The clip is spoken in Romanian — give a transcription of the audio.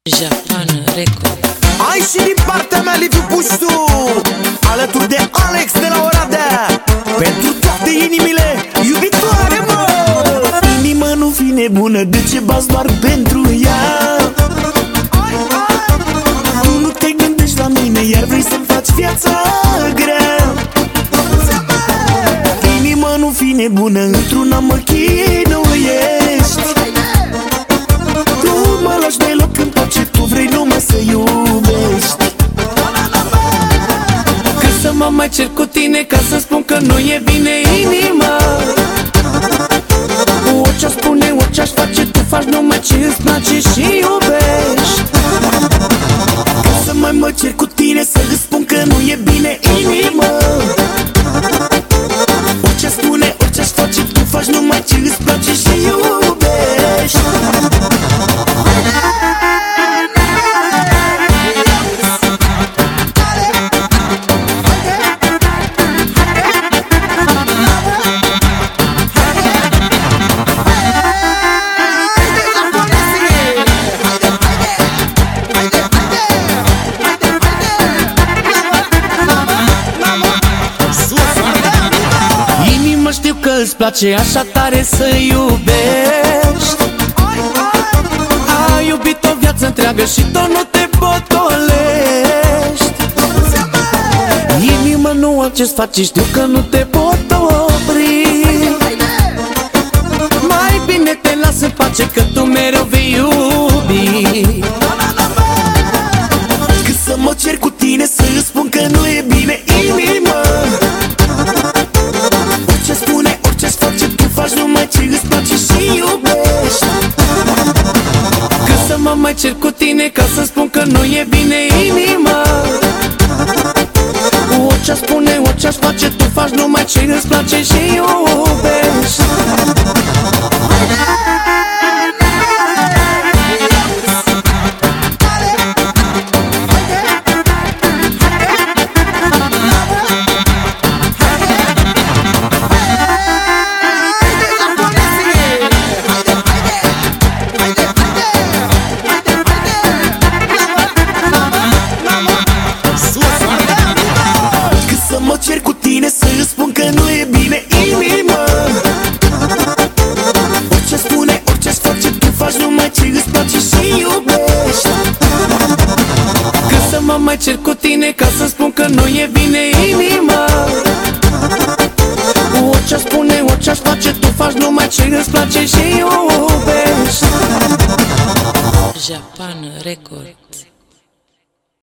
Japan Record. Ai și din partea mea Liviu Puștu, alături de Alex de la Oradea, pentru toate inimile iubitoare, mă. Inima nu fi nebună, de ce bați doar pentru ea? Tu nu te gândești la mine, iar vrei să-mi faci viața grea. Inima nu fi nebună, într-una mă chinuiești. Tu mă lași deloc în pace, tu vrei numai să iubești. Că să mă mai cer cu tine ca să spun că nu e bine inima. Orice-aș spune, orice-aș face, tu faci numai ce îți place și iubești. Că să mai cer cu tine să îți spun că nu e bine inima. Orice-aș spune, orice-aș face, tu faci numai ce îți place și iubești. Știu că îți place așa tare să iubești. Ai iubit o viață întreagă și tot nu te potolești. Inima, nu am ce-ți face, știu că nu te pot opri. Mai bine te las în pace, că tu mereu vei iubi. Că să mă cer cu tine să îți spun că nu e bine inima. Orice spune, orice-ți face, tu faci numai ce îți place și iubești. Că să mă mai cer cu tine ca să spun că nu e bine inima. Orice-aș spune, orice-aș face, tu faci numai ce îți place și iubești. Cer cu tine să îți spun că nu e bine inima. Orice spune, orice-aș face, tu faci numai ce îți place și iubești. Că să mă mai cer cu tine ca să spun că nu e bine inima. Orice-aș spune, orice-aș face, tu faci numai ce îți place și iubești. Japan Record.